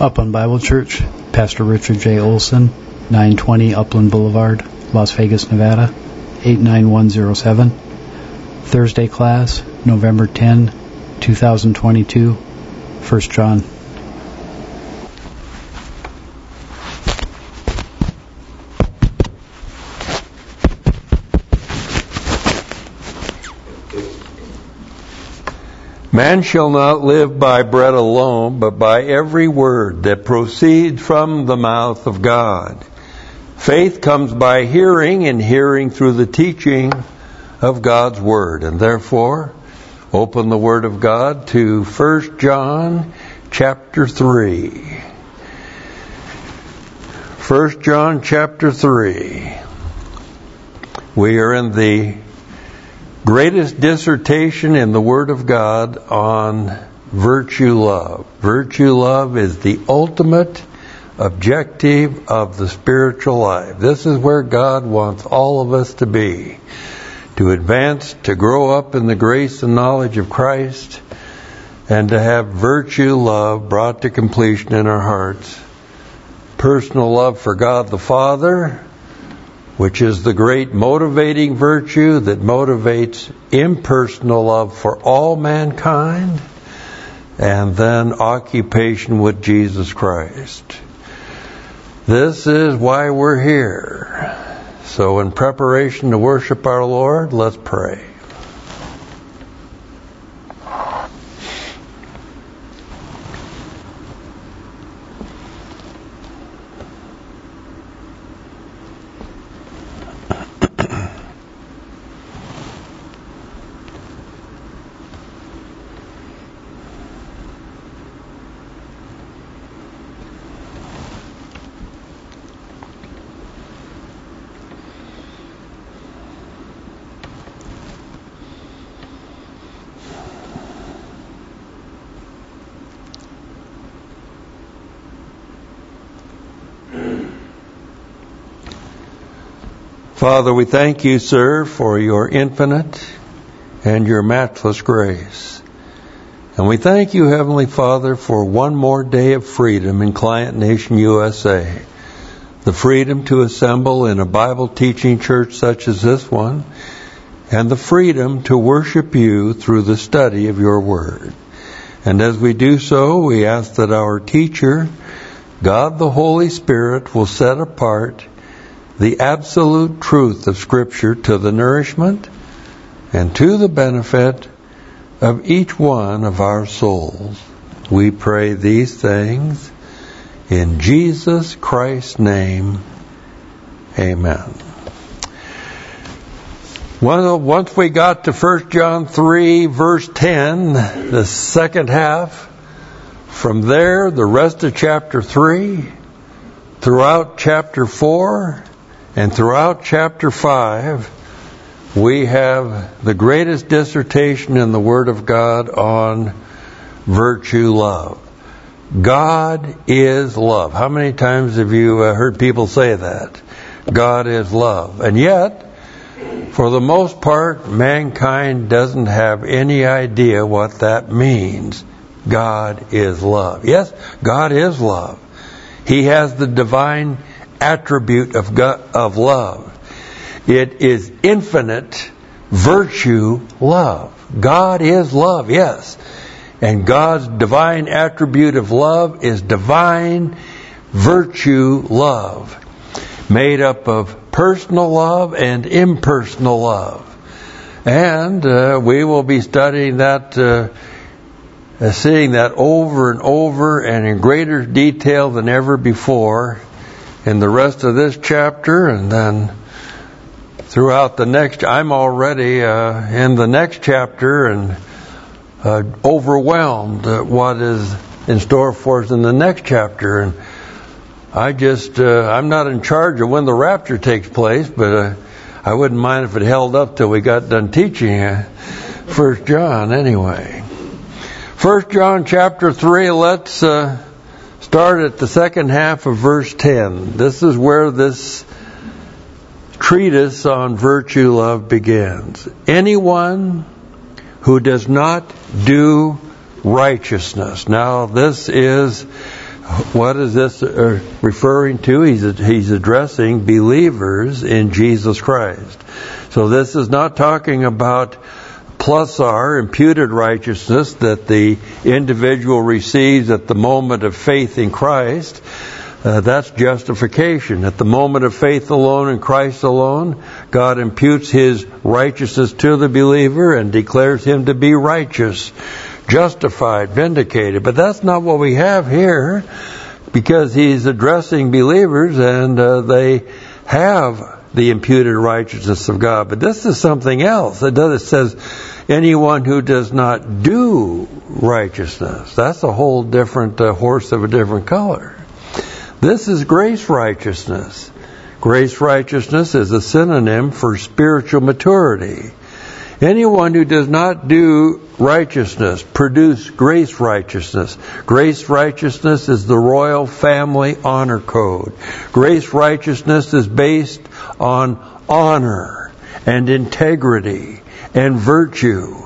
Upland Bible Church, Pastor Richard J. Olson, 920 Upland Boulevard, Las Vegas, Nevada, 89107. Thursday class, November 10, 2022, 1 John. Man shall not live by bread alone, but by every word that proceeds from the mouth of God. Faith comes by hearing, and hearing through the teaching of God's Word. And therefore, open the Word of God to 1 John chapter 3. 1 John chapter 3. We are in the greatest dissertation in the Word of God on virtue love. Virtue love is the ultimate objective of the spiritual life. This is where God wants all of us to be. To advance, to grow up in the grace and knowledge of Christ, and to have virtue love brought to completion in our hearts. Personal love for God the Father, which is the great motivating virtue that motivates impersonal love for all mankind, and then occupation with Jesus Christ. This is why we're here. So in preparation to worship our Lord, let's pray. Father, we thank you, sir, for your infinite and your matchless grace. And we thank you, Heavenly Father, for one more day of freedom in Client Nation USA. The freedom to assemble in a Bible teaching church such as this one, and the freedom to worship you through the study of your word. And as we do so, we ask that our teacher, God the Holy Spirit, will set apart the absolute truth of Scripture to the nourishment and to the benefit of each one of our souls. We pray these things in Jesus Christ's name. Amen. Well, once we got to 1 John 3, verse 10, the second half, from there, the rest of chapter 3, throughout chapter 4, and throughout chapter 5, we have the greatest dissertation in the Word of God on virtue love. God is love. How many times have you heard people say that? God is love. And yet, for the most part, mankind doesn't have any idea what that means. God is love. Yes, God is love. He has the divine attribute of God, of love. It is infinite virtue love. God is love, yes. And God's divine attribute of love is divine virtue love, made up of personal love and impersonal love. And we will be studying that, seeing that over and over and in greater detail than ever before in the rest of this chapter, and then throughout the next. I'm already in the next chapter and overwhelmed at what is in store for us in the next chapter. And I'm not in charge of when the rapture takes place, but I wouldn't mind if it held up till we got done teaching 1 John anyway. 1 John chapter 3, let's start at the second half of verse 10. This is where this treatise on virtue love begins. Anyone who does not do righteousness. Now, this is What is this referring to? He's addressing believers in Jesus Christ. So this is not talking about plus our imputed righteousness that the individual receives at the moment of faith in Christ. That's justification. At the moment of faith alone in Christ alone, God imputes His righteousness to the believer and declares him to be righteous, justified, vindicated. But that's not what we have here, because He's addressing believers and they have the imputed righteousness of God. But this is something else. It says anyone who does not do righteousness. That's a whole different horse of a different color. This is grace righteousness. Grace righteousness is a synonym for spiritual maturity. Anyone who does not do righteousness produce grace righteousness. Grace righteousness is the royal family honor code. Grace righteousness is based on honor and integrity and virtue.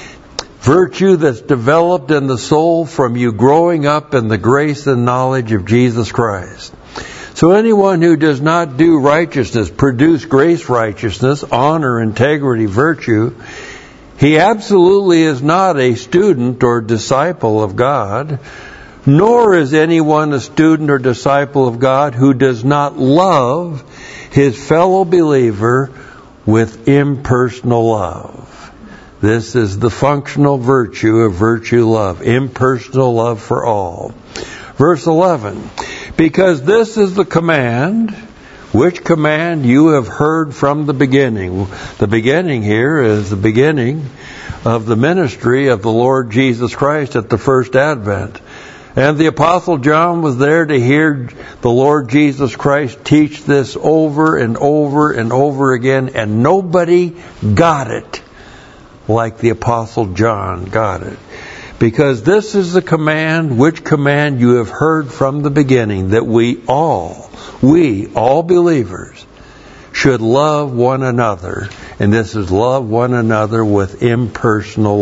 Virtue that's developed in the soul from you growing up in the grace and knowledge of Jesus Christ. So anyone who does not do righteousness, produce grace righteousness, honor, integrity, virtue, he absolutely is not a student or disciple of God, nor is anyone a student or disciple of God who does not love his fellow believer with impersonal love. This is the functional virtue of virtue love, impersonal love for all. Verse 11, because this is the command, which command you have heard from the beginning. The beginning here is the beginning of the ministry of the Lord Jesus Christ at the first advent. And the Apostle John was there to hear the Lord Jesus Christ teach this over and over and over again, and nobody got it like the Apostle John got it. Because this is the command, which command you have heard from the beginning, that we all believers, should love one another. And this is love one another with impersonal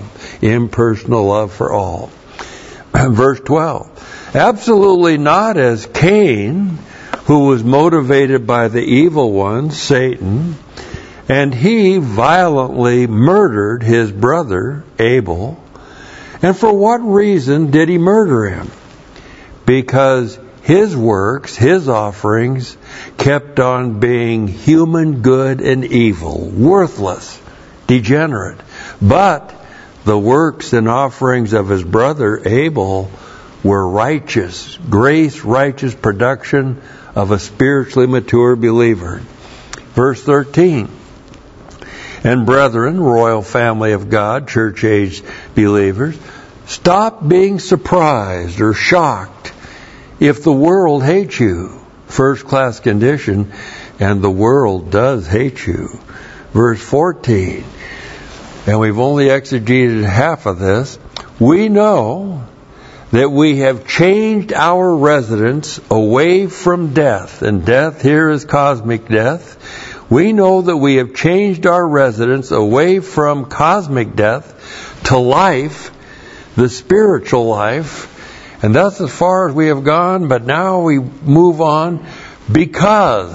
love for all. Verse 12, absolutely not as Cain, who was motivated by the evil one, Satan, and he violently murdered his brother Abel. And for what reason did he murder him? Because his works, his offerings, kept on being human good and evil, worthless, degenerate. But the works and offerings of his brother Abel were righteous, grace, righteous production of a spiritually mature believer. Verse 13. And brethren, royal family of God, church-age believers, stop being surprised or shocked if the world hates you. First-class condition, and the world does hate you. Verse 14, and we've only exegeted half of this. We know that we have changed our residence away from death, and death here is cosmic death. We know that we have changed our residence away from cosmic death to life, the spiritual life, and that's as far as we have gone. But now we move on because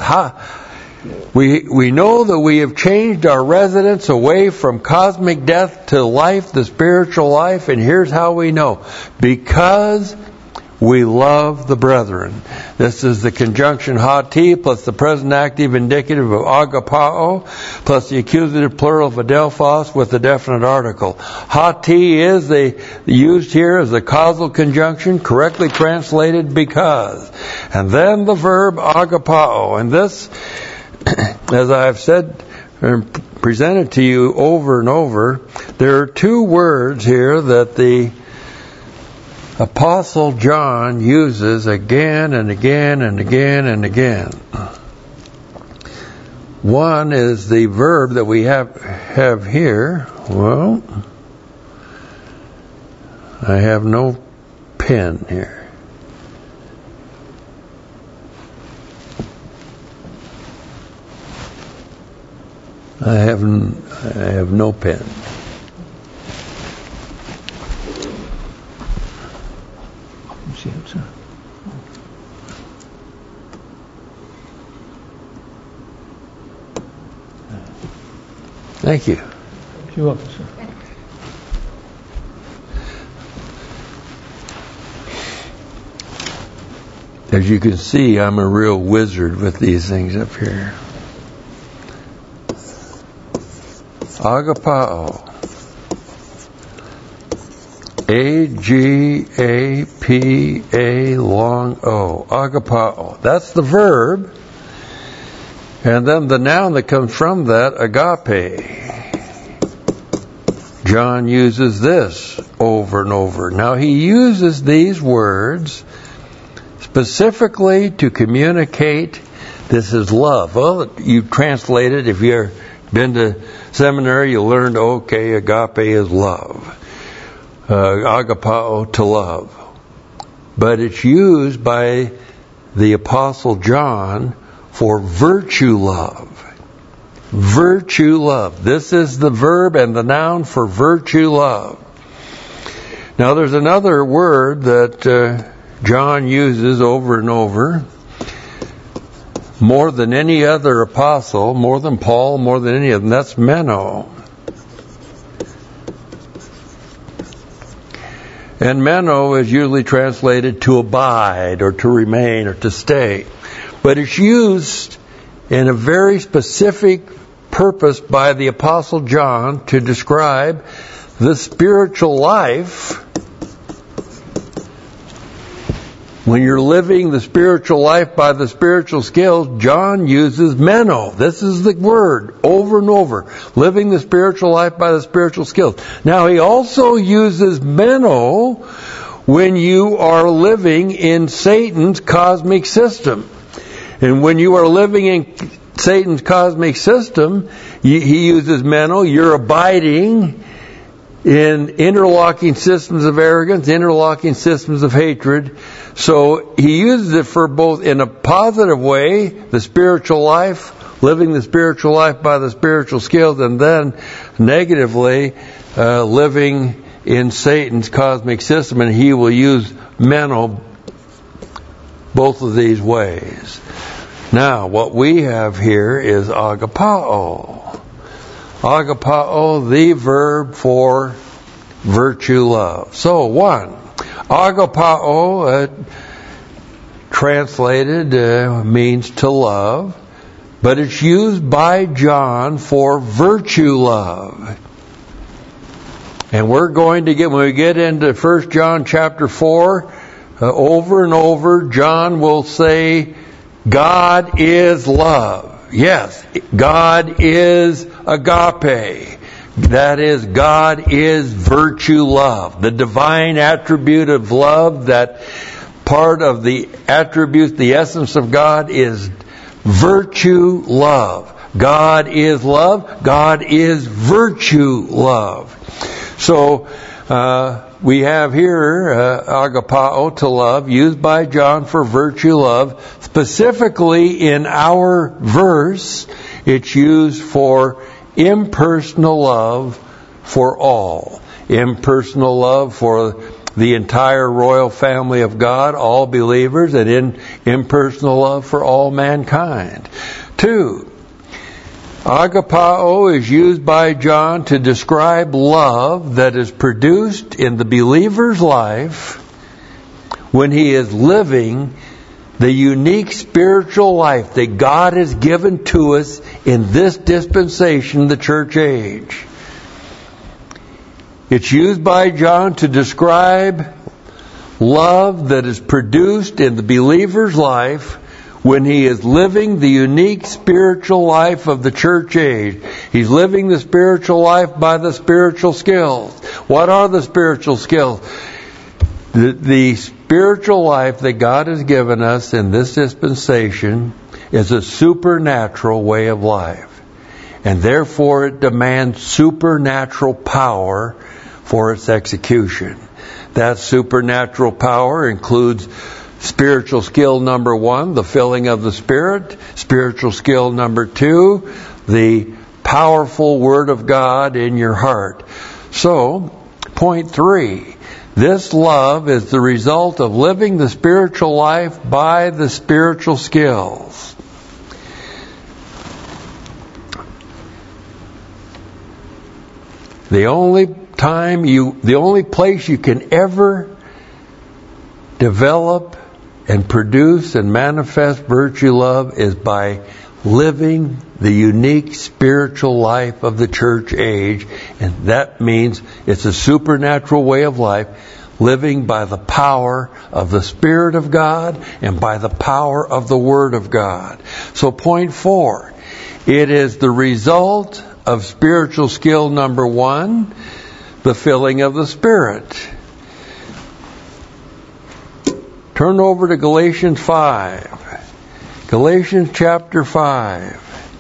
we know that we have changed our residence away from cosmic death to life, the spiritual life, and here's how we know: because we love the brethren. This is the conjunction hati plus the present active indicative of agapao plus the accusative plural of adelphos with the definite article. Hati is used here as a causal conjunction, correctly translated because. And then the verb agapao. And this, as I've said and presented to you over and over, there are two words here that the Apostle John uses again and again and again and again. One is the verb that we have here. Well, I have no pen here. I have no pen. Thank you. You're welcome, sir. As you can see, I'm a real wizard with these things up here. Agapao. A-G-A-P-A long O. Agapao. That's the verb. And then the noun that comes from that, agape. John uses this over and over. Now he uses these words specifically to communicate this is love. Well, you translate it. If you've been to seminary, you learned, okay, agape is love. Agapao, to love. But it's used by the Apostle John for virtue love. Virtue love. This is the verb and the noun for virtue love. Now there's another word that John uses over and over, more than any other apostle, more than Paul, more than any of them. That's meno. And meno is usually translated to abide or to remain or to stay. But it's used in a very specific purpose by the Apostle John to describe the spiritual life. When you're living the spiritual life by the spiritual skills, John uses meno. This is the word over and over. Living the spiritual life by the spiritual skills. Now he also uses meno when you are living in Satan's cosmic system. And when you are living in Satan's cosmic system, he uses meno. You're abiding in interlocking systems of arrogance, interlocking systems of hatred. So he uses it for both in a positive way, the spiritual life, living the spiritual life by the spiritual skills, and then negatively living in Satan's cosmic system. And he will use meno both of these ways. Now, what we have here is agapao. Agapao, the verb for virtue love. So, one, agapao, translated, means to love, but it's used by John for virtue love. And we're going to get, when we get into 1 John chapter 4, over and over, John will say, God is love. Yes, God is agape. That is, God is virtue love. The divine attribute of love, that part of the attribute, the essence of God is virtue love. God is love. God is virtue love. So, we have here agapao, to love, used by John for virtue love. Specifically in our verse, it's used for impersonal love for all. Impersonal love for the entire royal family of God, all believers, and impersonal love for all mankind. 2, agapao is used by John to describe love that is produced in the believer's life when he is living the unique spiritual life that God has given to us in this dispensation, the church age. It's used by John to describe love that is produced in the believer's life when he is living the unique spiritual life of the church age. He's living the spiritual life by the spiritual skills. What are the spiritual skills? The spiritual life that God has given us in this dispensation is a supernatural way of life. And therefore it demands supernatural power for its execution. That supernatural power includes spiritual skill number 1, the filling of the Spirit. Spiritual skill number 2, the powerful Word of God in your heart. So, point 3, This love is the result of living the spiritual life by the spiritual skills. The only place you can ever develop and produce and manifest virtue love is by living the unique spiritual life of the church age. And that means it's a supernatural way of life, living by the power of the Spirit of God and by the power of the Word of God. So point 4, it is the result of spiritual skill number 1, the filling of the Spirit. Turn over to Galatians 5. Galatians chapter 5.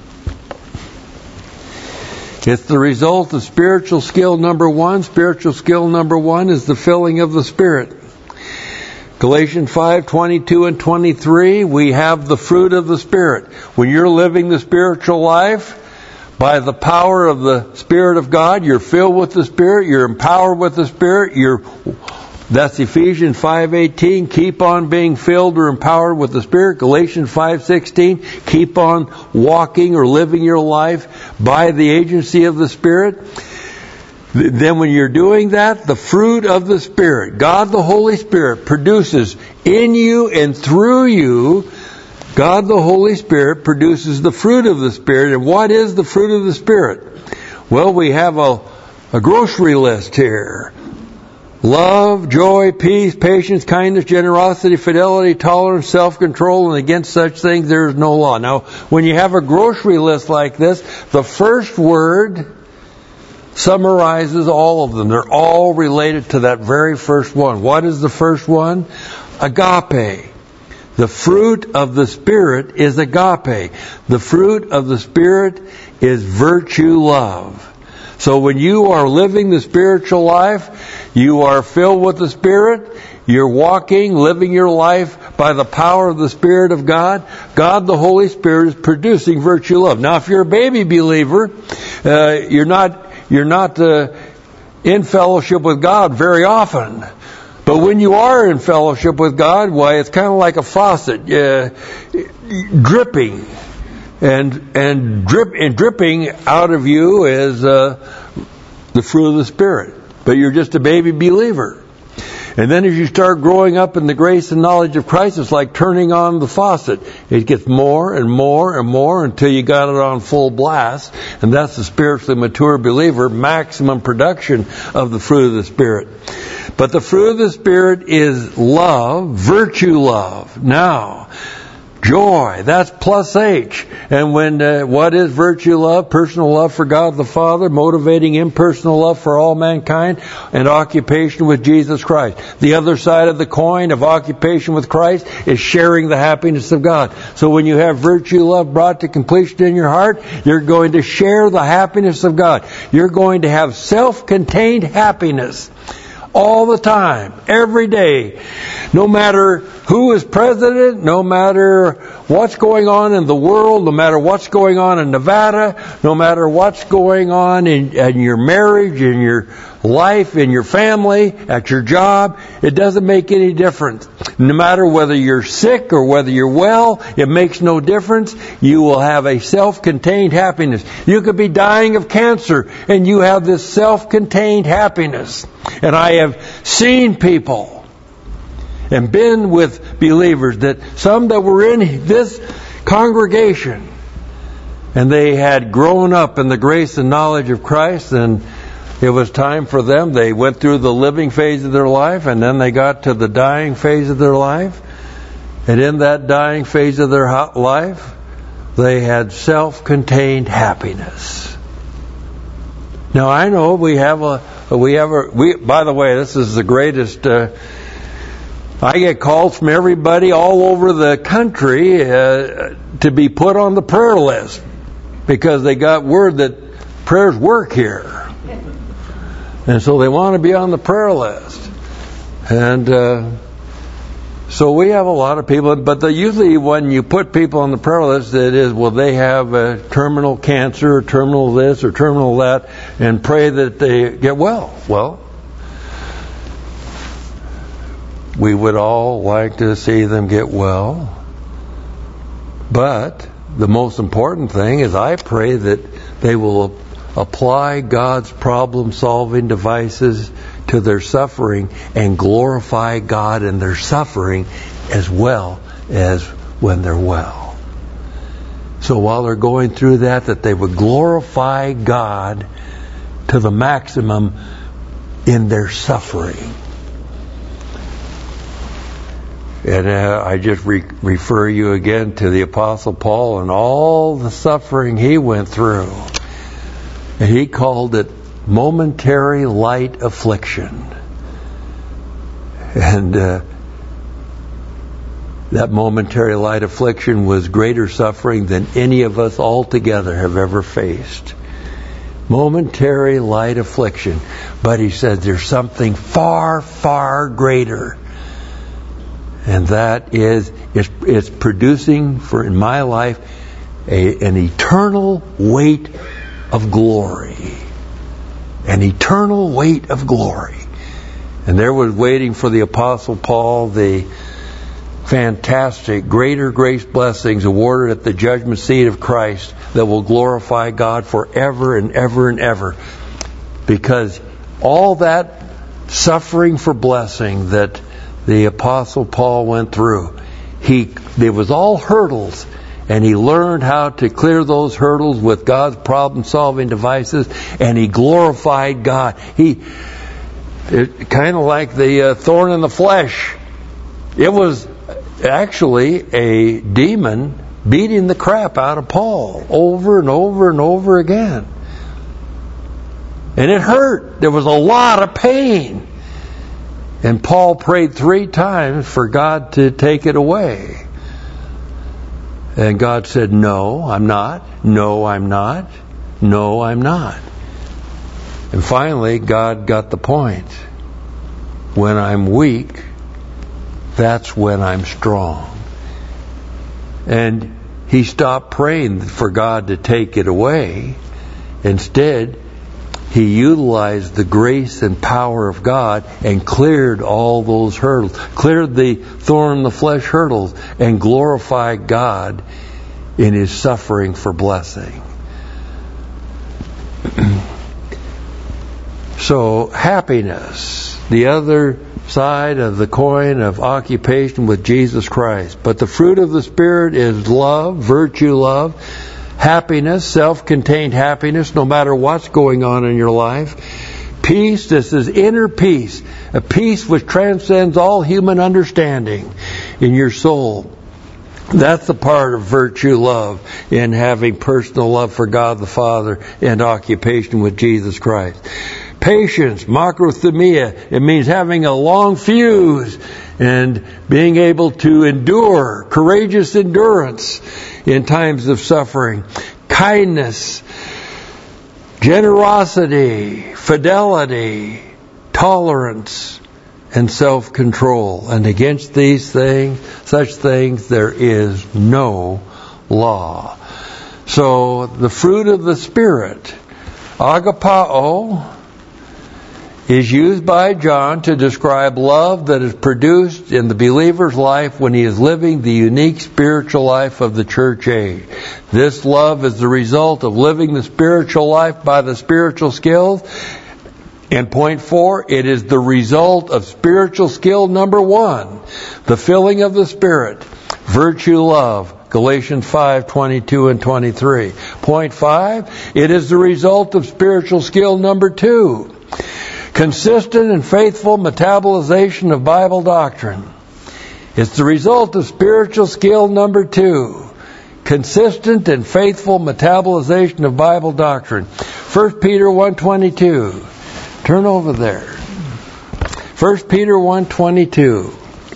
It's the result of spiritual skill number 1. Spiritual skill number 1 is the filling of the Spirit. Galatians 5:22 and 23, we have the fruit of the Spirit. When you're living the spiritual life, by the power of the Spirit of God, you're filled with the Spirit, you're empowered with the Spirit, that's Ephesians 5:18, keep on being filled or empowered with the Spirit. Galatians 5:16, keep on walking or living your life by the agency of the Spirit. Then when you're doing that, the fruit of the Spirit, God the Holy Spirit produces in you and through you. God the Holy Spirit produces the fruit of the Spirit. And what is the fruit of the Spirit? Well, we have a grocery list here. Love, joy, peace, patience, kindness, generosity, fidelity, tolerance, self-control, and against such things there is no law. Now, when you have a grocery list like this, the first word summarizes all of them. They're all related to that very first one. What is the first one? Agape. The fruit of the Spirit is agape. The fruit of the Spirit is virtue love. So when you are living the spiritual life, you are filled with the Spirit, you're walking, living your life by the power of the Spirit of God. God the Holy Spirit is producing virtue love. Now if you're a baby believer, you're not in fellowship with God very often. But when you are in fellowship with God, why, it's kind of like a faucet, dripping. And dripping out of you is the fruit of the Spirit. But you're just a baby believer. And then as you start growing up in the grace and knowledge of Christ, it's like turning on the faucet. It gets more and more and more until you got it on full blast. And that's the spiritually mature believer, maximum production of the fruit of the Spirit. But the fruit of the Spirit is love, virtue love. Now, joy, that's plus H. And what is virtue love? Personal love for God the Father, motivating impersonal love for all mankind, and occupation with Jesus Christ. The other side of the coin of occupation with Christ is sharing the happiness of God. So when you have virtue love brought to completion in your heart, you're going to share the happiness of God. You're going to have self-contained happiness all the time, every day. No matter who is president, no matter what's going on in the world, no matter what's going on in Nevada, no matter what's going on in your marriage, in your life, in your family, at your job, it doesn't make any difference. No matter whether you're sick or whether you're well, it makes no difference. You will have a self-contained happiness. You could be dying of cancer and you have this self-contained happiness. And I have seen people and been with believers, that some that were in this congregation, and they had grown up in the grace and knowledge of Christ, and it was time for them. They went through the living phase of their life, and then they got to the dying phase of their life. And in that dying phase of their life, they had self-contained happiness. Now I know by the way, this is the greatest. I get calls from everybody all over the country to be put on the prayer list because they got word that prayers work here. And so they want to be on the prayer list. And so we have a lot of people, but usually when you put people on the prayer list, it is, well, they have terminal cancer, or terminal this, or terminal that, and pray that they get well. Well, We would all like to see them get well. But the most important thing is I pray that they will apply God's problem-solving devices to their suffering and glorify God in their suffering as well as when they're well. So while they're going through that they would glorify God to the maximum in their suffering. And I just refer you again to the Apostle Paul and all the suffering he went through. And he called it momentary light affliction. And that momentary light affliction was greater suffering than any of us altogether have ever faced. Momentary light affliction. But he said there's something far, far greater. And that is, it's producing in my life an eternal weight of glory. An eternal weight of glory. And there was waiting for the Apostle Paul the fantastic, greater grace blessings awarded at the judgment seat of Christ that will glorify God forever and ever and ever. Because all that suffering for blessing that the Apostle Paul went through, there was all hurdles, and he learned how to clear those hurdles with God's problem-solving devices, and he glorified God. It kind of like the thorn in the flesh. It was actually a demon beating the crap out of Paul over and over and over again. And it hurt. There was a lot of pain. And Paul prayed 3 times for God to take it away. And God said, no, I'm not. No, I'm not. No, I'm not. And finally, God got the point. When I'm weak, that's when I'm strong. And he stopped praying for God to take it away. Instead, he utilized the grace and power of God and cleared all those hurdles, cleared the thorn in the flesh hurdles, and glorified God in his suffering for blessing. So, happiness, the other side of the coin of occupation with Jesus Christ. But the fruit of the Spirit is love, virtue, love. Happiness, self-contained happiness, no matter what's going on in your life. Peace, this is inner peace. A peace which transcends all human understanding in your soul. That's the part of virtue, love, in having personal love for God the Father and occupation with Jesus Christ. Patience, makrothumia, it means having a long fuse and being able to endure, courageous endurance in times of suffering. Kindness, generosity, fidelity, tolerance, and self-control. And against these things, such things, there is no law. So the fruit of the Spirit, agapao, is used by John to describe love that is produced in the believer's life when he is living the unique spiritual life of the church age. This love is the result of living the spiritual life by the spiritual skills. And point 4, it is the result of spiritual skill number 1, the filling of the Spirit, virtue, love. Galatians 5:22 and 23. Point 5, it is the result of spiritual skill number 2. Consistent and faithful metabolization of Bible doctrine. It's the result of spiritual skill number 2. Consistent and faithful metabolization of Bible doctrine. 1 Peter 1:22. Turn over there. 1 Peter 1:22.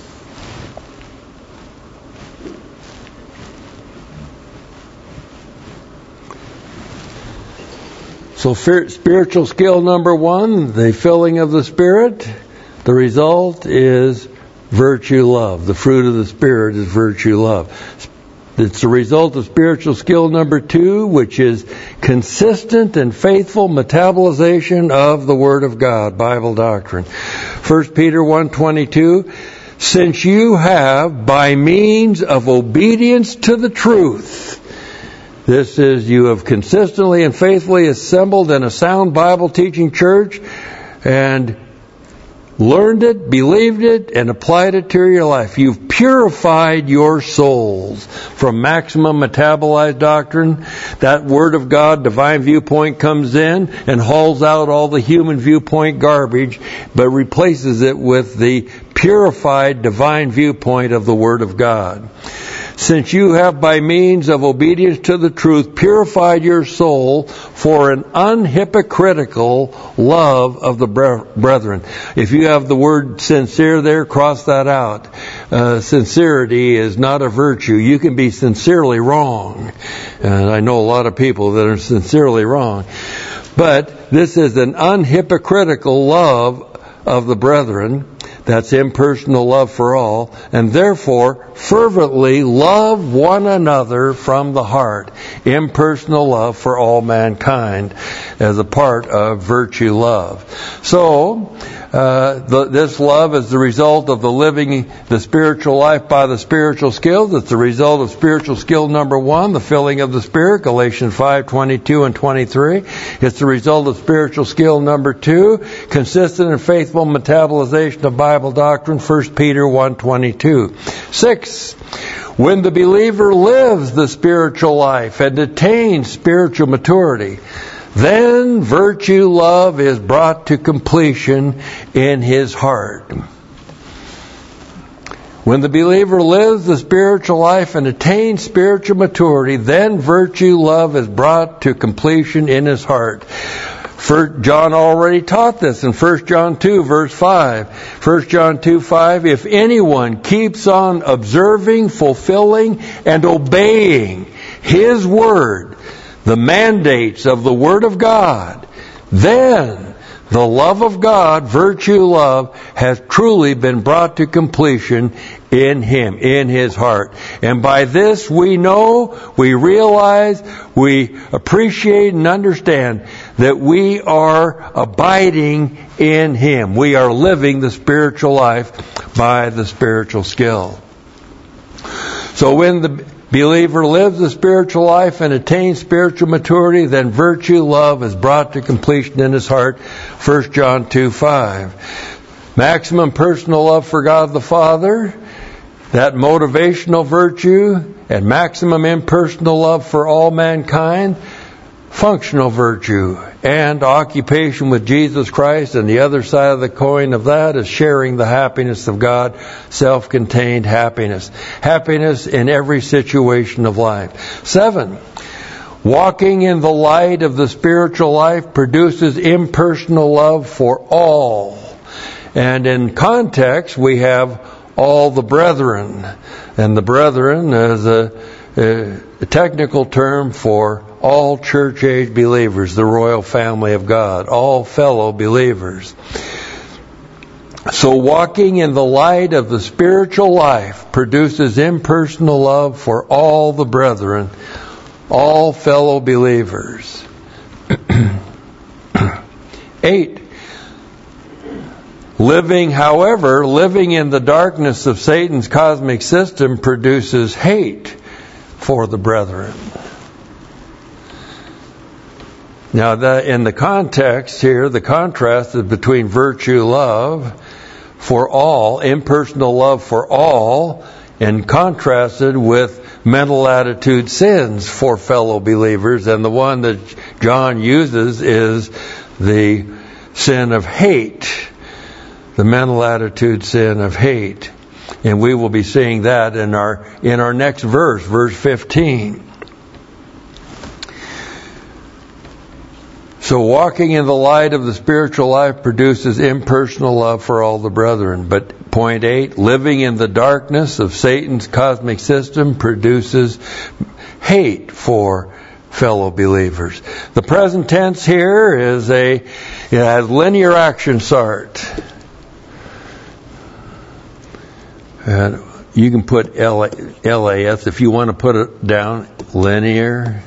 So spiritual skill number 1, the filling of the Spirit. The result is virtue, love. The fruit of the Spirit is virtue, love. It's the result of spiritual skill number 2, which is consistent and faithful metabolization of the Word of God, Bible doctrine. 1 Peter 1:22, since you have, by means of obedience to the truth, this is, you have consistently and faithfully assembled in a sound Bible teaching church and learned it, believed it, and applied it to your life. You've purified your souls from maximum metabolized doctrine. That Word of God, divine viewpoint, comes in and hauls out all the human viewpoint garbage, but replaces it with the purified divine viewpoint of the Word of God. Since you have, by means of obedience to the truth, purified your soul for an unhypocritical love of the brethren. If you have the word sincere there, cross that out. Sincerity is not a virtue. You can be sincerely wrong. And I know a lot of people that are sincerely wrong. But this is an unhypocritical love of the brethren. That's impersonal love for all, and therefore fervently love one another from the heart. Impersonal love for all mankind as a part of virtue love. So, this love is the result of the living the spiritual life by the spiritual skills. It's the result of spiritual skill number 1, the filling of the Spirit, Galatians 5:22 and 23. It's the result of spiritual skill number 2, consistent and faithful metabolization of Bible doctrine, 1 Peter 1:22. 6. When the believer lives the spiritual life and attains spiritual maturity, then virtue love is brought to completion in his heart. When the believer lives the spiritual life and attains spiritual maturity, then virtue love is brought to completion in his heart. John already taught this in 1 John 2, verse 5. 1 John 2:5, if anyone keeps on observing, fulfilling, and obeying his word, the mandates of the Word of God, then the love of God, virtue love, has truly been brought to completion in him, in his heart. And by this we know, we realize, we appreciate and understand that we are abiding in him. We are living the spiritual life by the spiritual skill. So when the believer lives the spiritual life and attains spiritual maturity, then virtue love is brought to completion in his heart. 1 John 2:5. Maximum personal love for God the Father, that motivational virtue, and maximum impersonal love for all mankind, functional virtue, and occupation with Jesus Christ. And the other side of the coin of that is sharing the happiness of God, self-contained happiness. Happiness in every situation of life. 7. Walking in the light of the spiritual life produces impersonal love for all. And in context, we have all the brethren. And the brethren is a technical term for all church-age believers, the royal family of God, all fellow believers. So walking in the light of the spiritual life produces impersonal love for all the brethren, all fellow believers. 8. Living in the darkness of Satan's cosmic system produces hate for the brethren. Now, in the context here, the contrast is between virtue love for all, impersonal love for all, and contrasted with mental attitude sins for fellow believers. And the one that John uses is the sin of hate, the mental attitude sin of hate. And we will be seeing that in our next verse, verse 15. So walking in the light of the spiritual life produces impersonal love for all the brethren. But point 8, living in the darkness of Satan's cosmic system produces hate for fellow believers. The present tense here it has linear action start. And you can put LAS if you want to put it down, linear.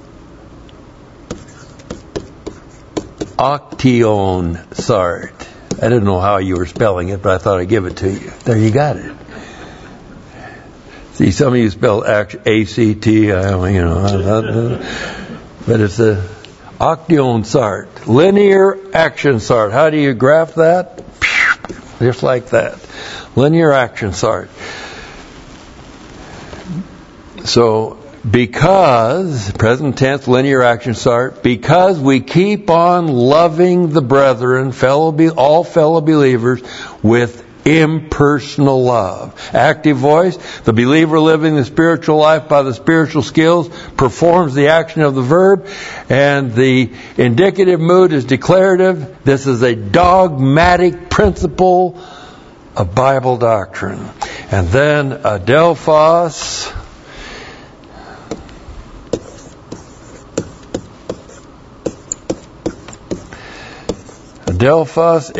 Action start. I didn't know how you were spelling it, but I thought I'd give it to you. There, you got it. See, some of you spell A-C-T, but it's a Action Sart, linear action sart. How do you graph that? Just like that. Linear action sart. So, because, present tense, linear action sart, because we keep on loving the brethren, all fellow believers, with impersonal love. Active voice, the believer living the spiritual life by the spiritual skills performs the action of the verb, and the indicative mood is declarative. This is a dogmatic principle of Bible doctrine. And then adelphos. Adelphos,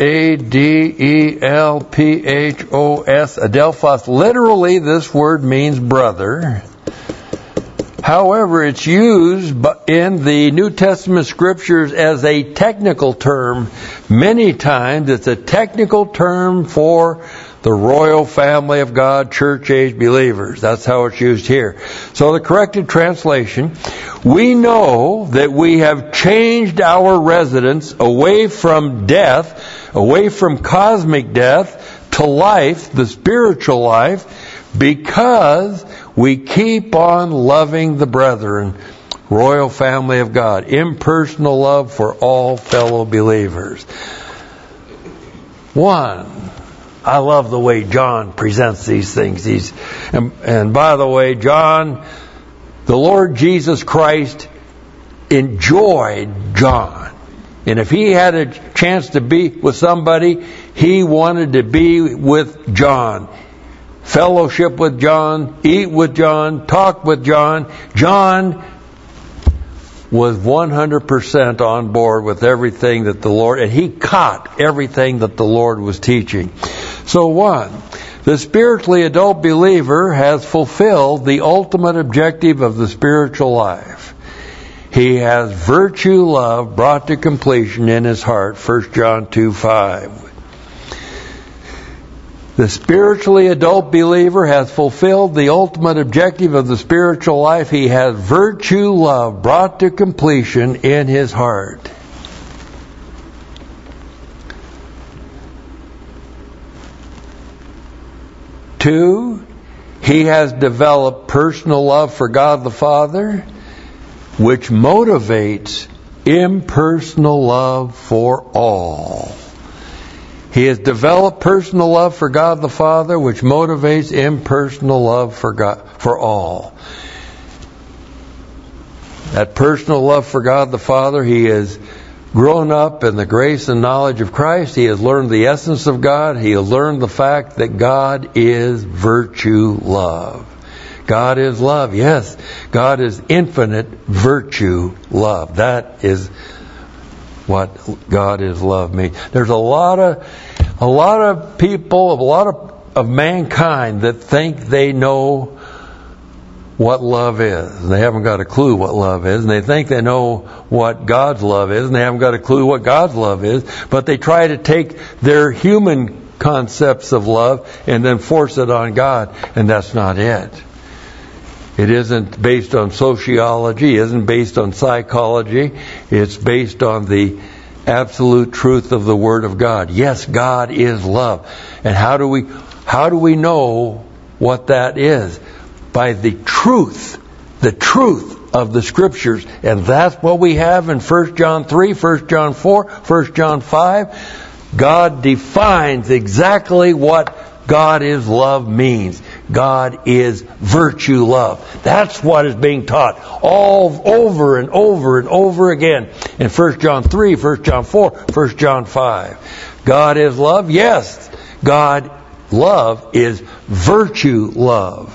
A-D-E-L-P-H-O-S. Adelphos, literally this word means brother. However, it's used in the New Testament scriptures as a technical term. Many times it's a technical term for the royal family of God, church-age believers. That's how it's used here. So the corrected translation, we know that we have changed our residence away from death, away from cosmic death, to life, the spiritual life, because we keep on loving the brethren, royal family of God, impersonal love for all fellow believers. I love the way John presents these things. And by the way, John, the Lord Jesus Christ enjoyed John. And if he had a chance to be with somebody, he wanted to be with John. Fellowship with John, eat with John, talk with John. John was 100% on board with everything that the Lord, and he caught everything that the Lord was teaching. So the spiritually adult believer has fulfilled the ultimate objective of the spiritual life. He has virtue love brought to completion in his heart, 1 John 2:5. The spiritually adult believer has fulfilled the ultimate objective of the spiritual life. He has virtue love brought to completion in his heart. Two, he has developed personal love for God the Father, which motivates impersonal love for all. He has developed personal love for God the Father, which motivates impersonal love for all. That personal love for God the Father, he has grown up in the grace and knowledge of Christ. He has learned the essence of God. He has learned the fact that God is virtue love. God is love. Yes, God is infinite virtue love. That is what God is love means. There's a lot of people, a lot of mankind that think they know what love is. And they haven't got a clue what love is. And they think they know what God's love is. And they haven't got a clue what God's love is. But they try to take their human concepts of love and then force it on God. And that's not it. It isn't based on sociology, it isn't based on psychology. It's based on the absolute truth of the Word of God. Yes, God is love. And how do we know what that is? By the truth of the Scriptures. And that's what we have in 1 John 3, 1 John 4, 1 John 5. God defines exactly what God is love means. God is virtue love. That's what is being taught all over and over and over again in 1 John 3, 1 John 4, 1 John 5. God is love. Yes, God love is virtue love.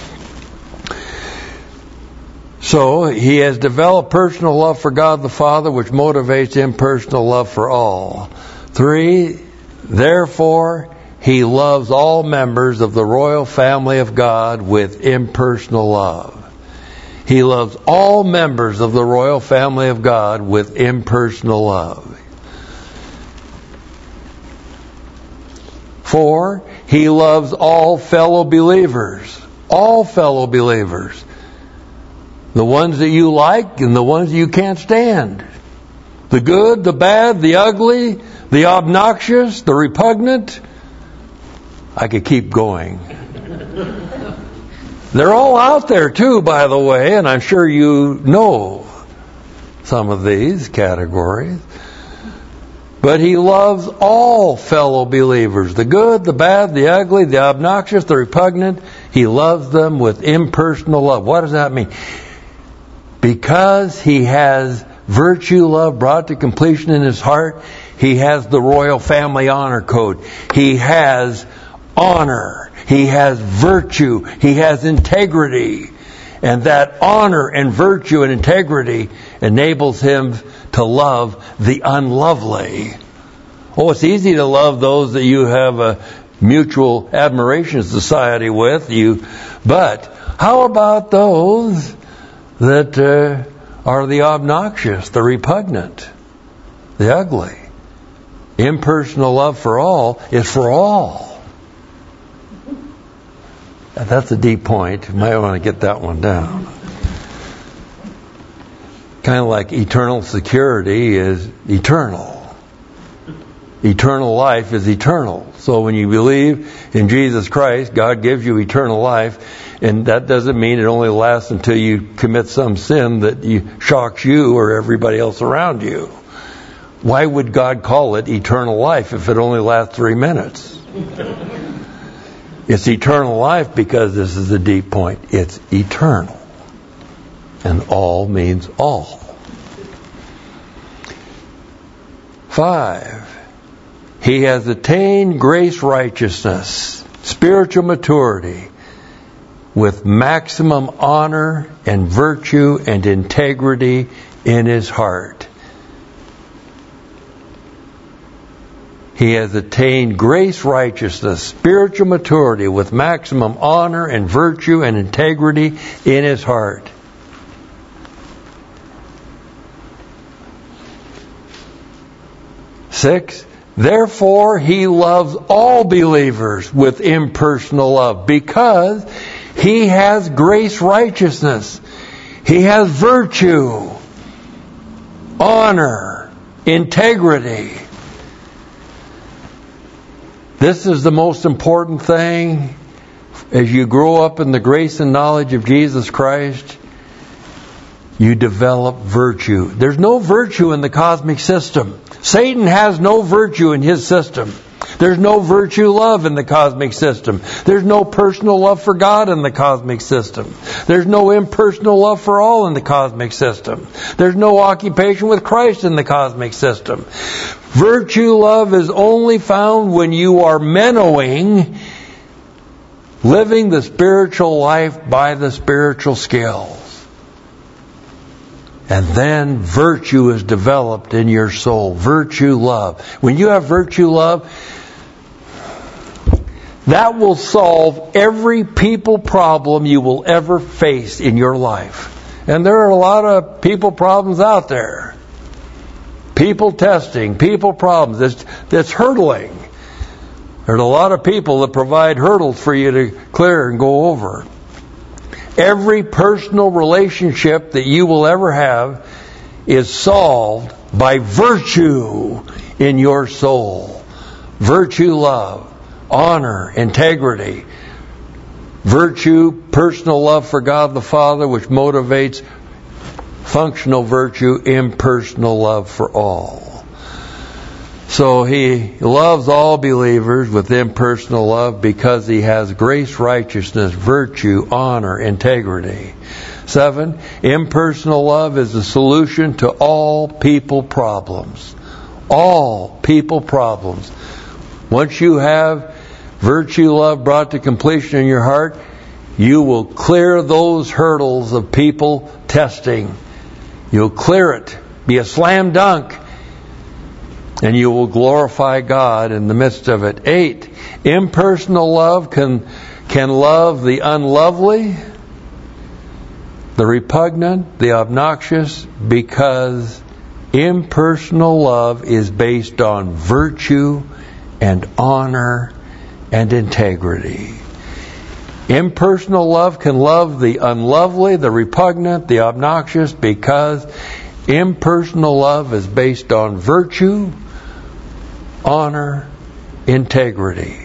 So he has developed personal love for God the Father, which motivates impersonal love for all. 3, therefore, he loves all members of the royal family of God with impersonal love. He loves all members of the royal family of God with impersonal love. 4, he loves all fellow believers. All fellow believers. The ones that you like and the ones that you can't stand. The good, the bad, the ugly, the obnoxious, the repugnant. I could keep going. They're all out there too, by the way, and I'm sure you know some of these categories. But he loves all fellow believers. The good, the bad, the ugly, the obnoxious, the repugnant. He loves them with impersonal love. What does that mean? Because he has virtue love brought to completion in his heart, he has the royal family honor code. He has honor. He has virtue. He has integrity. And that honor and virtue and integrity enables him to love the unlovely. Oh, it's easy to love those that you have a mutual admiration society with. But how about those that are the obnoxious, the repugnant, the ugly? Impersonal love for all is for all. That's a deep point. You might want to get that one down. Kind of like eternal security is eternal. Eternal life is eternal. So when you believe in Jesus Christ, God gives you eternal life, and that doesn't mean it only lasts until you commit some sin that shocks you or everybody else around you. Why would God call it eternal life if it only lasts 3 minutes? It's eternal life because this is a deep point. It's eternal. And all means all. 5. He has attained grace righteousness, spiritual maturity, with maximum honor and virtue and integrity in his heart. He has attained grace righteousness, spiritual maturity, with maximum honor and virtue and integrity in his heart. Six, therefore he loves all believers with impersonal love, because he has grace righteousness. He has virtue, honor, integrity. This is the most important thing as you grow up in the grace and knowledge of Jesus Christ. You develop virtue. There's no virtue in the cosmic system. Satan has no virtue in his system. There's no virtue love in the cosmic system. There's no personal love for God in the cosmic system. There's no impersonal love for all in the cosmic system. There's no occupation with Christ in the cosmic system. Virtue love is only found when you are mennowing, living the spiritual life by the spiritual skills. And then virtue is developed in your soul. Virtue love. When you have virtue love, that will solve every people problem you will ever face in your life. And there are a lot of people problems out there. People testing, people problems. That's hurdling. There's a lot of people that provide hurdles for you to clear and go over. Every personal relationship that you will ever have is solved by virtue in your soul. Virtue love, honor, integrity. Virtue, personal love for God the Father, which motivates functional virtue, impersonal love for all. So he loves all believers with impersonal love because he has grace, righteousness, virtue, honor, integrity. 7, impersonal love is the solution to all people problems. All people problems. Once you have virtue love brought to completion in your heart, you will clear those hurdles of people testing. You'll clear it. Be a slam dunk. And you will glorify God in the midst of it. 8, impersonal love can love the unlovely, the repugnant, the obnoxious, because impersonal love is based on virtue and honor and integrity. Impersonal love can love the unlovely, the repugnant, the obnoxious, because impersonal love is based on virtue, honor, integrity.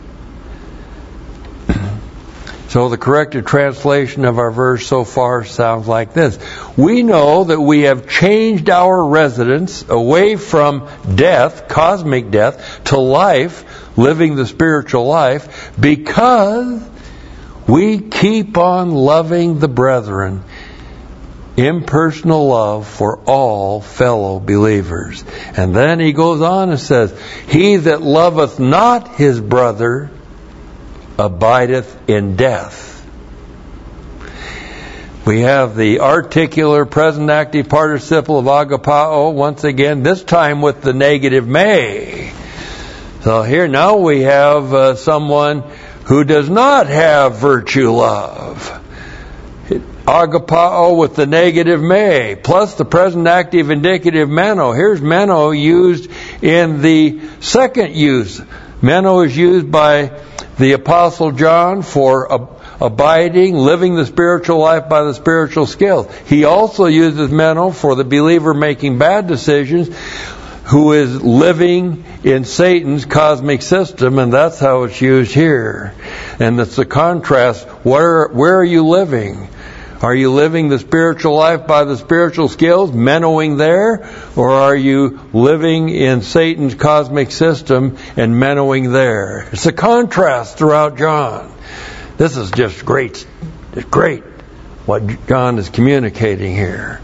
So the corrected translation of our verse so far sounds like this. We know that we have changed our residence away from death, cosmic death, to life, living the spiritual life, because we keep on loving the brethren. Impersonal love for all fellow believers. And then he goes on and says, he that loveth not his brother abideth in death. We have the articular present active participle of agapao once again, this time with the negative me. So here now we have someone who does not have virtue love. Agapao with the negative me, plus the present active indicative meno. Here's meno used in the second use. Meno is used by the Apostle John for abiding, living the spiritual life by the spiritual skills. He also uses meno for the believer making bad decisions, who is living in Satan's cosmic system, and that's how it's used here. And it's the contrast. Where are you living? Are you living the spiritual life by the spiritual skills, menoing there? Or are you living in Satan's cosmic system and menoing there? It's a contrast throughout John. This is just great. It's great what John is communicating here.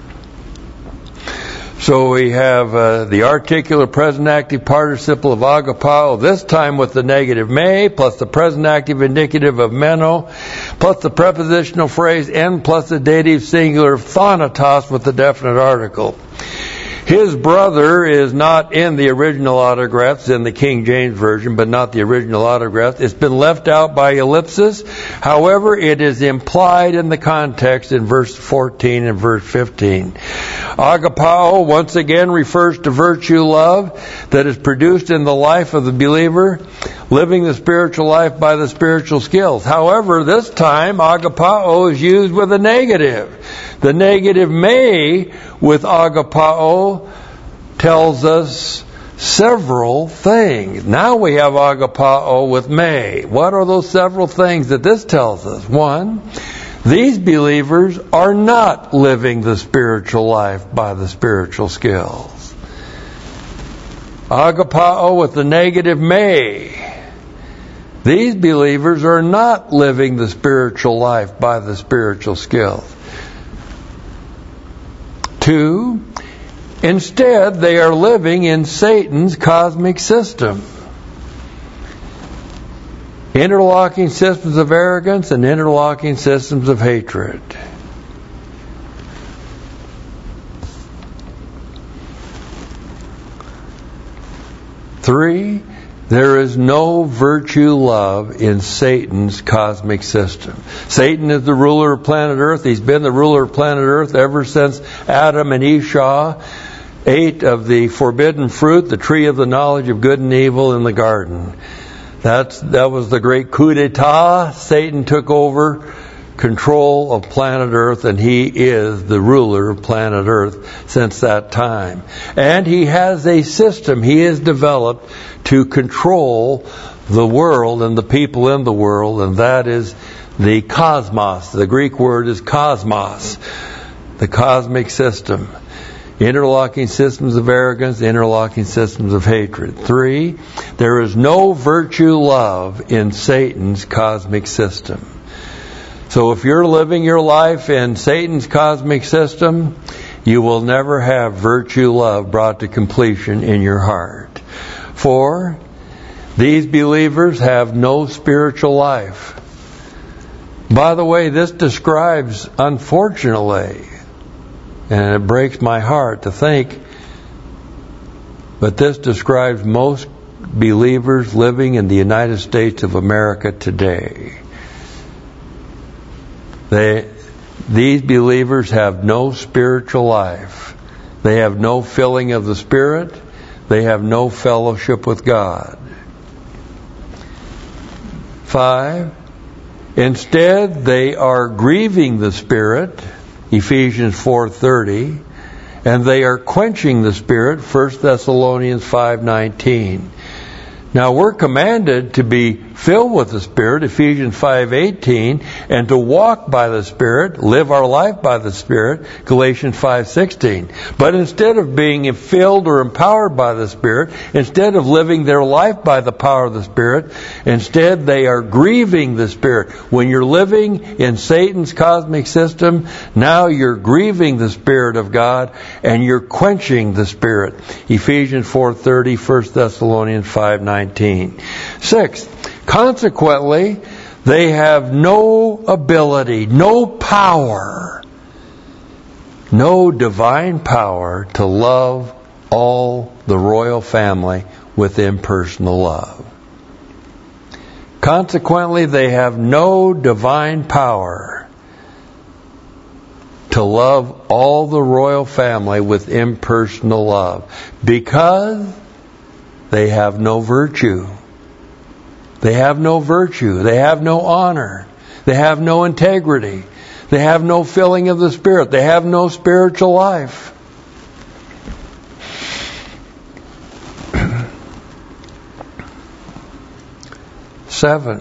So we have the articular present active participle of agapao, this time with the negative me, plus the present active indicative of meno, plus the prepositional phrase en, plus the dative singular thanatos with the definite article. His brother is not in the original autographs, in the King James Version, but not the original autographs. It's been left out by ellipsis. However, it is implied in the context in verse 14 and verse 15. Agapao, once again, refers to virtue love that is produced in the life of the believer, living the spiritual life by the spiritual skills. However, this time, agapao is used with a negative. The negative me with agapao tells us several things. Now we have agapao with me. What are those several things that this tells us? One, these believers are not living the spiritual life by the spiritual skills. Agapao with the negative me. These believers are not living the spiritual life by the spiritual skills. Two, instead they are living in Satan's cosmic system. Interlocking systems of arrogance and interlocking systems of hatred. Three, there is no virtue love in Satan's cosmic system. Satan is the ruler of planet Earth. He's been the ruler of planet Earth ever since Adam and Esau ate of the forbidden fruit, the tree of the knowledge of good and evil in the garden. That was the great coup d'etat. Satan took over control of planet Earth, and he is the ruler of planet Earth since that time. And he has a system he has developed to control the world and the people in the world, and that is the cosmos. The Greek word is cosmos, the cosmic system. Interlocking systems of arrogance, interlocking systems of hatred. Three, there is no virtue love in Satan's cosmic system. So if you're living your life in Satan's cosmic system, you will never have virtue love brought to completion in your heart. 4, these believers have no spiritual life. By the way, this describes, unfortunately, and it breaks my heart to think, but this describes most believers living in the United States of America today. These believers have no spiritual life. They have no filling of the Spirit. They have no fellowship with God. 5. Instead, they are grieving the Spirit, Ephesians 4:30, and they are quenching the Spirit, 1 Thessalonians 5:19. Now we're commanded to be filled with the Spirit, Ephesians 5:18, and to walk by the Spirit, live our life by the Spirit, Galatians 5:16. But instead of being filled or empowered by the Spirit, instead of living their life by the power of the Spirit, instead they are grieving the Spirit. When you're living in Satan's cosmic system, now you're grieving the Spirit of God and you're quenching the Spirit. Ephesians 4:30, 1 Thessalonians 5:19. 6. Consequently, they have no ability, no power, no divine power to love all the royal family with impersonal love. Consequently, they have no divine power to love all the royal family with impersonal love because they have no virtue. They have no virtue. They have no honor. They have no integrity. They have no filling of the Spirit. They have no spiritual life. Seven.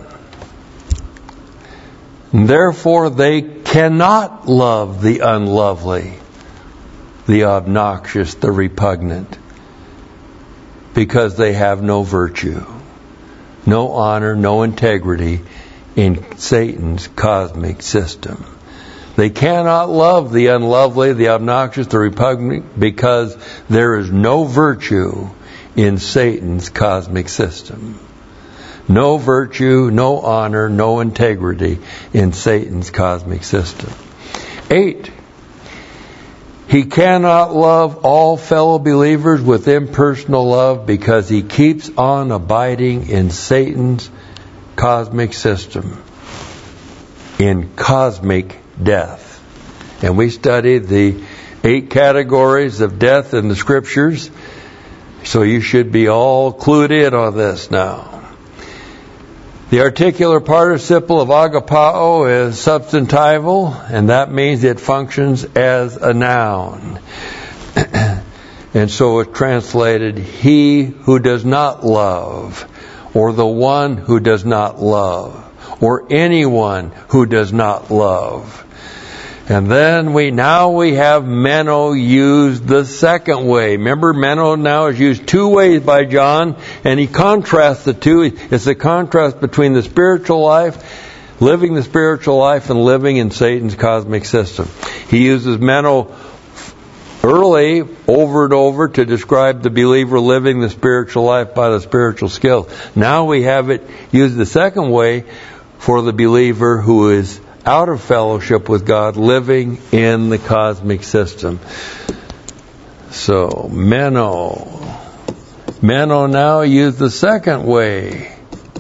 Therefore, they cannot love the unlovely, the obnoxious, the repugnant, because they have no virtue, no honor, no integrity in Satan's cosmic system. They cannot love the unlovely, the obnoxious, the repugnant, because there is no virtue in Satan's cosmic system. No virtue, no honor, no integrity in Satan's cosmic system. 8. He cannot love all fellow believers with impersonal love because he keeps on abiding in Satan's cosmic system, in cosmic death. And we studied the 8 categories of death in the Scriptures, so you should be all clued in on this now. The articular participle of agapao is substantival, and that means it functions as a noun. And so it's translated, he who does not love, or the one who does not love, or anyone who does not love. And then we have meno used the second way. Remember, meno now is used 2 ways by John, and he contrasts the two. It's a contrast between the spiritual life, living the spiritual life, and living in Satan's cosmic system. He uses meno early over and over to describe the believer living the spiritual life by the spiritual skills. Now we have it used the second way for the believer who is out of fellowship with God, living in the cosmic system. So, meno now used the second way.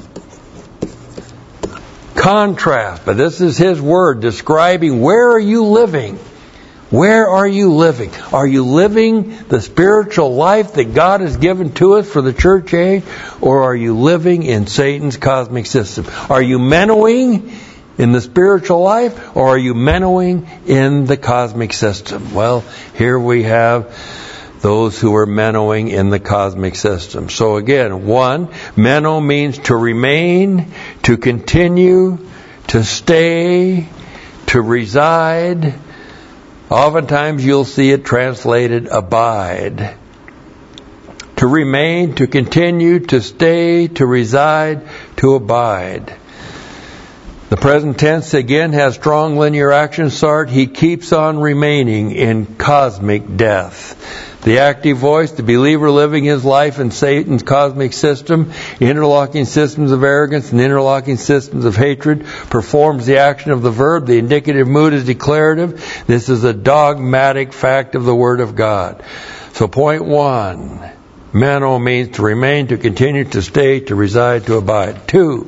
Contrast, but this is his word describing where are you living? Where are you living? Are you living the spiritual life that God has given to us for the church age? Or are you living in Satan's cosmic system? Are you menoing in the spiritual life, or are you menoing in the cosmic system? Well, here we have those who are menoing in the cosmic system. So again, 1, meno means to remain, to continue, to stay, to reside. Oftentimes you'll see it translated abide. To remain, to continue, to stay, to reside, to abide. The present tense again has strong linear action start. He keeps on remaining in cosmic death. The active voice, the believer living his life in Satan's cosmic system, interlocking systems of arrogance and interlocking systems of hatred, performs the action of the verb. The indicative mood is declarative. This is a dogmatic fact of the Word of God. So point 1, meno means to remain, to continue, to stay, to reside, to abide. 2,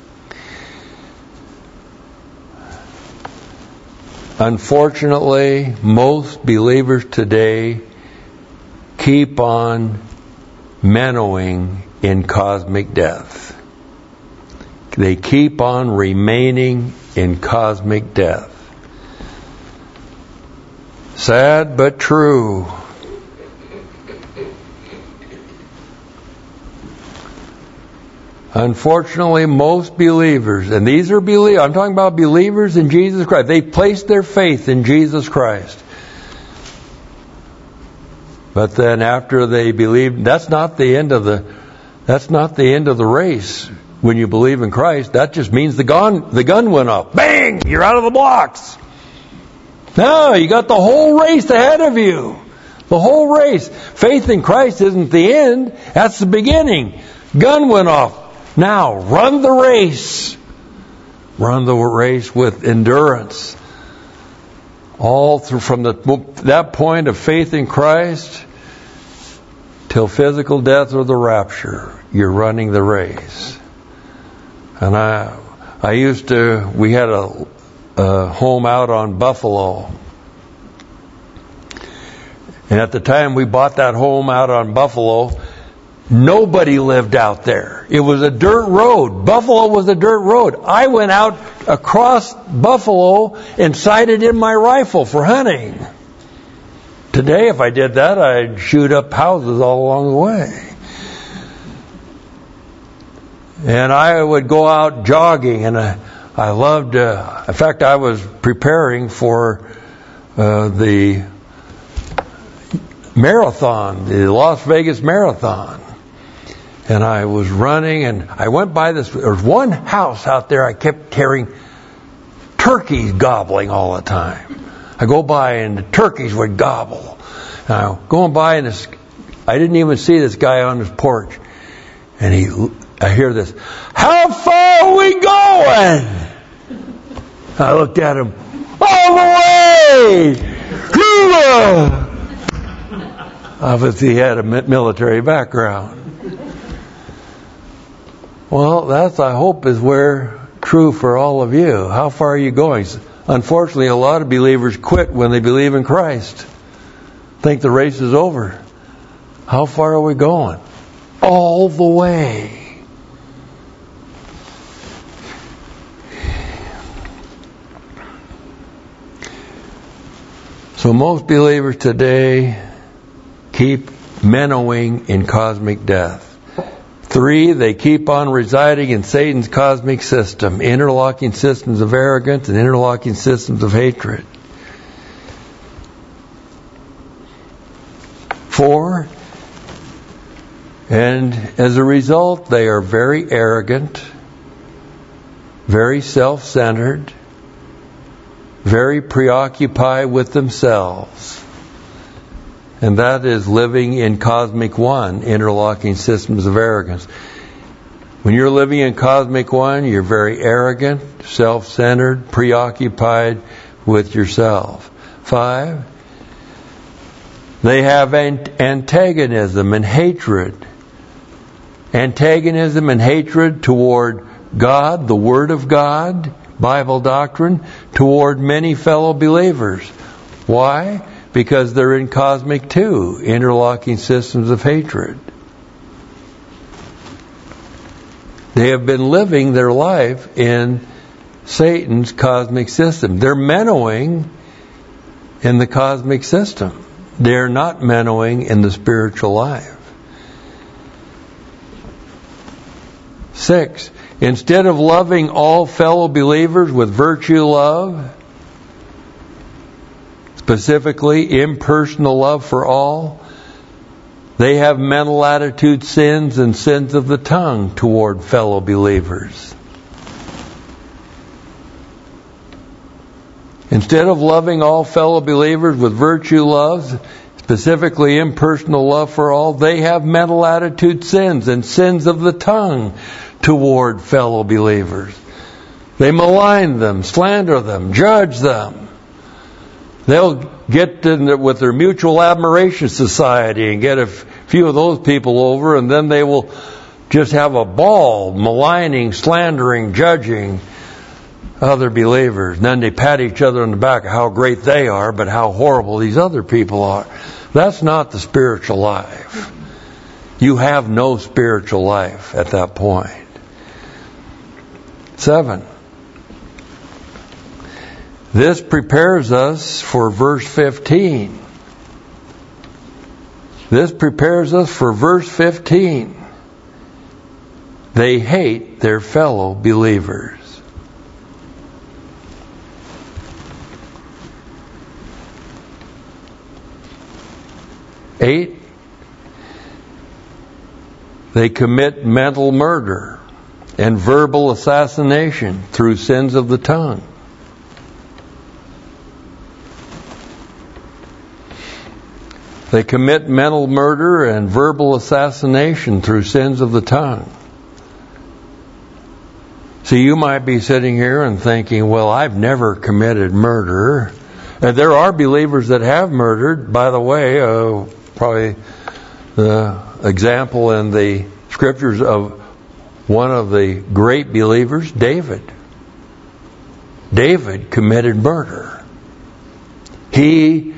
unfortunately, most believers today keep on menoing in cosmic death. they keep on remaining in cosmic death. Sad but true. Unfortunately, most believers, and these are believers, I'm talking about believers in Jesus Christ, they place their faith in Jesus Christ. But then after they believe, that's not the end of the race. When you believe in Christ, that just means the gun went off. Bang! You're out of the blocks. No, you got the whole race ahead of you. The whole race. Faith in Christ isn't the end. That's the beginning. Gun went off. Now, run the race. Run the race with endurance. All through from that point of faith in Christ till physical death or the rapture, you're running the race. And we had a home out on Buffalo. And at the time we bought that home out on Buffalo, nobody lived out there. It was a dirt road. Buffalo was a dirt road. I went out across Buffalo and sighted in my rifle for hunting. Today, if I did that, I'd shoot up houses all along the way. And I would go out jogging, and I loved, in fact, I was preparing for the marathon, the Las Vegas Marathon. And I was running, and I went by there was one house out there I kept hearing turkeys gobbling all the time. I go by, and the turkeys would gobble. And I'm going by, and I didn't even see this guy on his porch. And I hear this, "How far are we going?" I looked at him, "All the way!" Obviously, he had a military background. Well, that's, I hope, is true for all of you. How far are you going? Unfortunately, a lot of believers quit when they believe in Christ. Think the race is over. How far are we going? All the way. So most believers today keep mennowing in cosmic death. 3, they keep on residing in Satan's cosmic system, interlocking systems of arrogance and interlocking systems of hatred. 4, and as a result, they are very arrogant, very self-centered, very preoccupied with themselves. And that is living in cosmic 1, interlocking systems of arrogance. When you're living in cosmic 1, you're very arrogant, self-centered, preoccupied with yourself. 5, they have antagonism and hatred. Antagonism and hatred toward God, the Word of God, Bible doctrine, toward many fellow believers. Why? Because they're in cosmic 2, interlocking systems of hatred. They have been living their life in Satan's cosmic system. They're mennowing in the cosmic system. They're not mennowing in the spiritual life. 6, instead of loving all fellow believers with virtue love, specifically impersonal love for all, they have mental attitude sins and sins of the tongue toward fellow believers. Instead of loving all fellow believers with virtue love, specifically impersonal love for all, they have mental attitude sins and sins of the tongue toward fellow believers. They malign them, slander them, judge them. They'll get with their mutual admiration society and get a few of those people over, and then they will just have a ball maligning, slandering, judging other believers. And then they pat each other on the back of how great they are, but how horrible these other people are. That's not the spiritual life. You have no spiritual life at that point. 7. This prepares us for verse 15. This prepares us for verse 15. They hate their fellow believers. Eight, they commit mental murder and verbal assassination through sins of the tongue. They commit mental murder and verbal assassination through sins of the tongue. See, you might be sitting here and thinking, well, I've never committed murder. And there are believers that have murdered. By the way, probably the example in the scriptures of one of the great believers, David. David committed murder. He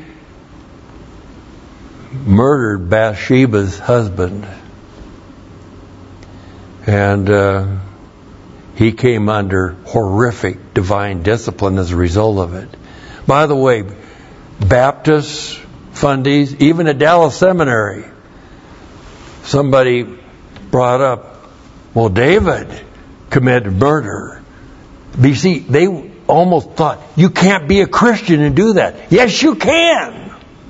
murdered Bathsheba's husband. And he came under horrific divine discipline as a result of it. By the way, Baptists, fundies, even at Dallas Seminary, somebody brought up, well, David committed murder. But you see, they almost thought, you can't be a Christian and do that. Yes, you can.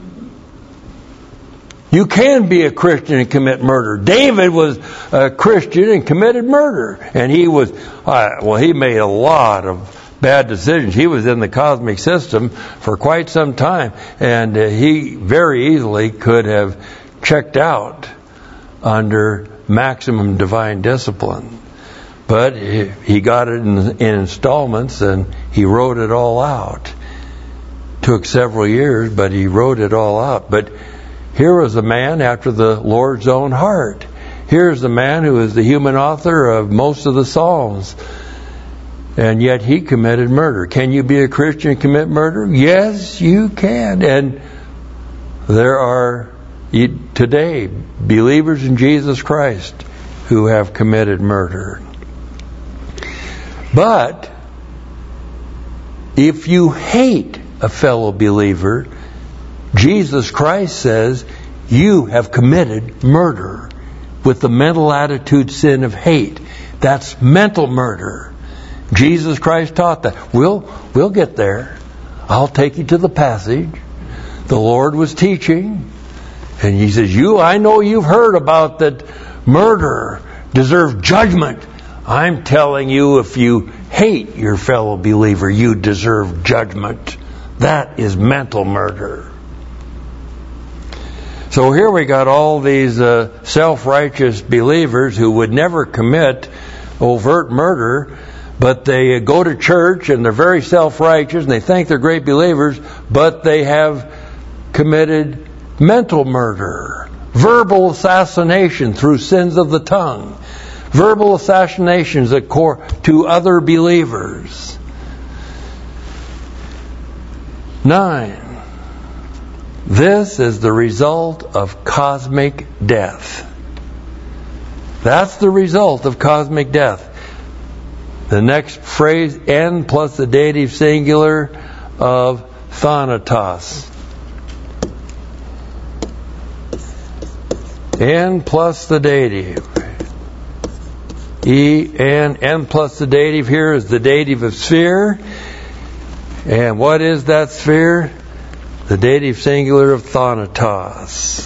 You can be a Christian and commit murder. David was a Christian and committed murder. And he was, he made a lot of bad decisions. He was in the cosmic system for quite some time. And he very easily could have checked out under maximum divine discipline. But he got it in installments and he wrote it all out. Took several years, but he wrote it all out. But here was a man after the Lord's own heart. Here's the man who is the human author of most of the Psalms. And yet he committed murder. Can you be a Christian and commit murder? Yes, you can. And there are today believers in Jesus Christ who have committed murder. But if you hate a fellow believer, Jesus Christ says you have committed murder with the mental attitude sin of hate. That's mental murder. Jesus Christ taught that. We'll get there. I'll take you to the passage. The Lord was teaching, and He says, I know you've heard about that murder deserves judgment. I'm telling you, if you hate your fellow believer, you deserve judgment. That is mental murder. So here we got all these self-righteous believers who would never commit overt murder, but they go to church and they're very self-righteous and they think they're great believers, but they have committed mental murder, verbal assassination through sins of the tongue, verbal assassinations to other believers. 9. This is the result of cosmic death. That's the result of cosmic death. The next phrase, N plus the dative singular of thanatos. N plus the dative. N plus the dative here is the dative of sphere. And what is that sphere? The dative singular of thanatos.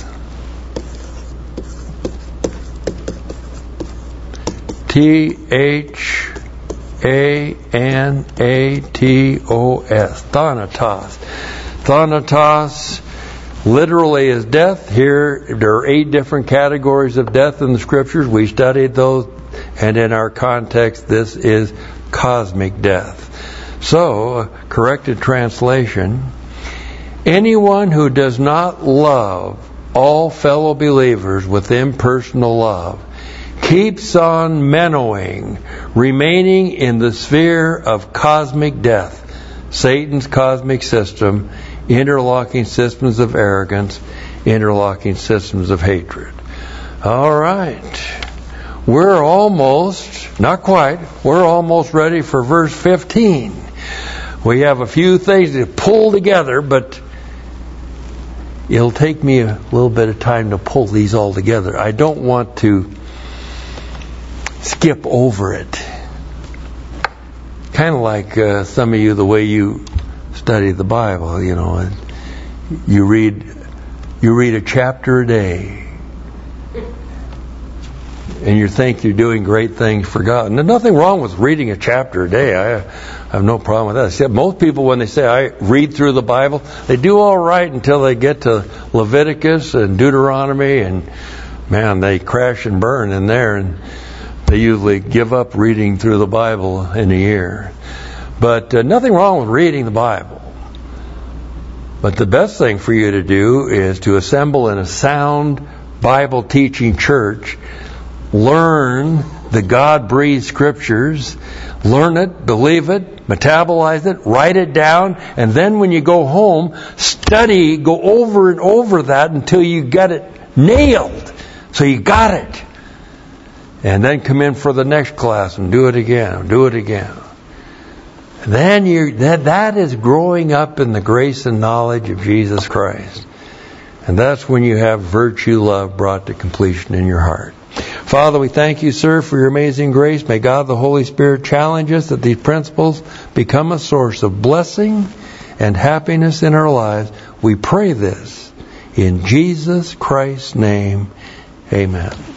Thanatos. Thanatos. Thanatos literally is death. Here there are 8 different categories of death in the scriptures. We studied those, and in our context this is cosmic death. So, corrected translation, anyone who does not love all fellow believers with impersonal love keeps on mennowing, remaining in the sphere of cosmic death, Satan's cosmic system, interlocking systems of arrogance, interlocking systems of hatred. All right. we're almost, not quite, we're almost ready for verse 15. We have a few things to pull together, but it'll take me a little bit of time to pull these all together. I don't want to skip over it. Kind of like some of you, the way you study the Bible, you know, you read a chapter a day, and you think you're doing great things for God. And there's nothing wrong with reading a chapter a day. I have no problem with that. Except most people, when they say I read through the Bible, they do all right until they get to Leviticus and Deuteronomy, and man, they crash and burn in there, and they usually give up reading through the Bible in a year. But nothing wrong with reading the Bible. But the best thing for you to do is to assemble in a sound Bible teaching church, learn the God-breathed Scriptures, learn it, believe it, metabolize it, write it down, and then when you go home, study, go over and over that until you get it nailed. So you got it. And then come in for the next class and do it again, do it again. Then that is growing up in the grace and knowledge of Jesus Christ. And that's when you have virtue, love brought to completion in your heart. Father, we thank you, sir, for your amazing grace. May God the Holy Spirit challenge us that these principles become a source of blessing and happiness in our lives. We pray this in Jesus Christ's name. Amen.